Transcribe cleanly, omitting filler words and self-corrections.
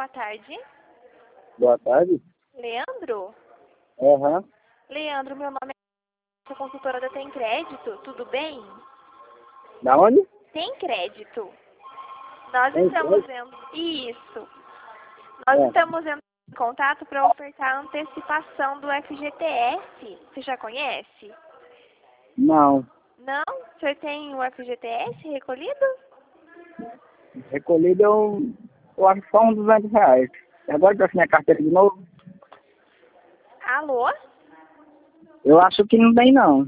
Boa tarde. Boa tarde. Leandro? Aham. Leandro, meu nome é... Sou consultora da Tem Crédito, tudo bem? Da onde? Tem Crédito. Nós Tem estamos Crédito? vendo... Isso. Nós estamos entrando em contato para ofertar a antecipação do FGTS. Você já conhece? Não. Não? O senhor tem o FGTS recolhido? Recolhido eu acho só uns R$ 200. E agora que eu assinei a carteira de novo, Alô? eu acho que não tem não.